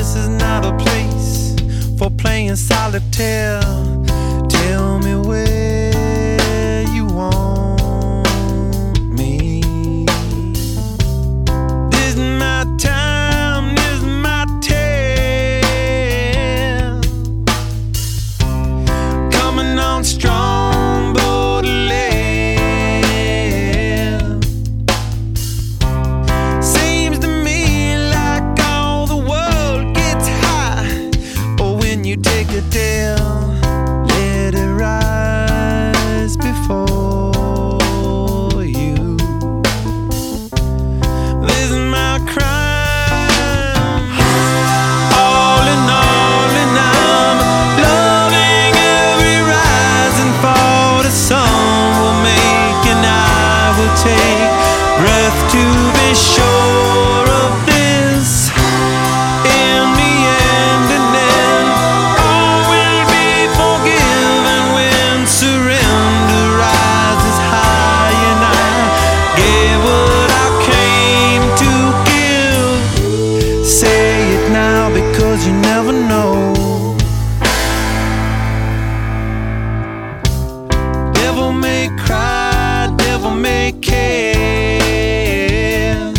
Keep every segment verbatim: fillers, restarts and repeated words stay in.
this is not a place for playing solitaire. Tell me where you want me. This is my time, this is my tale. Coming on strong, Baudelaire. Seems to me like all the world gets high, or when you take a dare, let it rise before you. This is my crime. All in all, and I'm loving every rise and fall. The sun will make and I will take breath to be sure of this. In the end, and then all will be forgiven when surrender rises high, and I gave what I came to give. Say it now because you never know. Devil may cry, devil may care.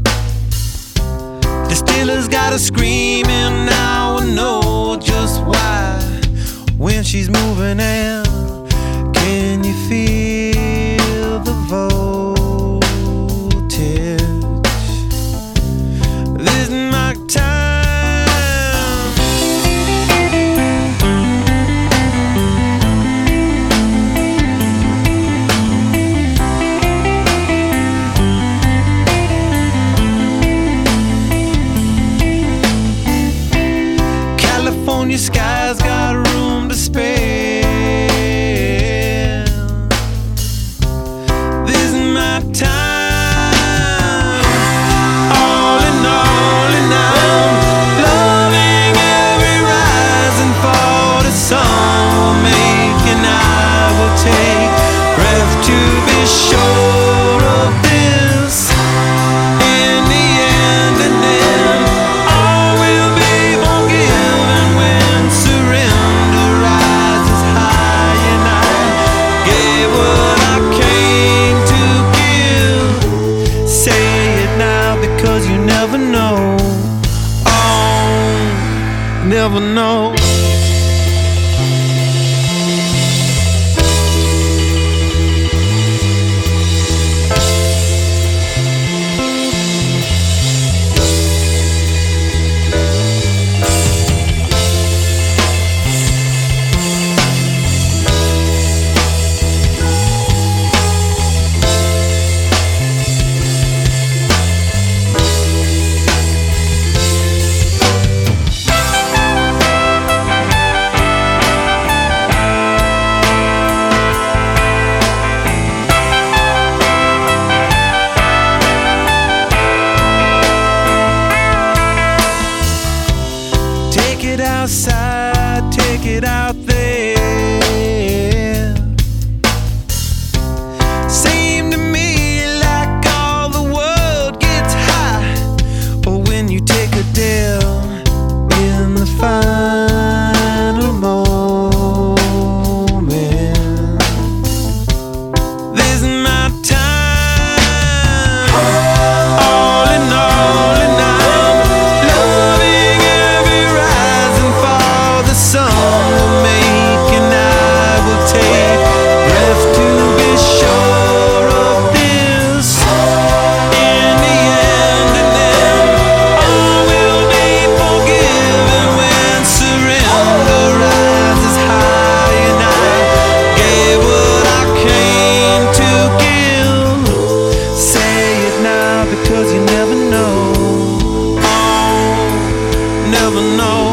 The Steelers got her screaming, now I know just why. When she's moving in, can you feel the voltage? This is my time. California skies got room to spare. This is my time. All in all, and I'm loving every rise and fall. The sun will make and I will take breath to be sure of this. In the end, and then all will be forgiven when surrender rises high, and I gave what I came to give. Say it now because you never know. Oh, never know. Take it outside, take it out there. Seem to me like all the world gets high, or when you take a dare in the final moment. This is my time. All in all, and I'm loving every rise and fall. The sun will make and I will take breath to be sure of this. In the end, and then all will be forgiven when surrender rises high, and I gave what I came to give. Say it now because you never know. Oh, never know.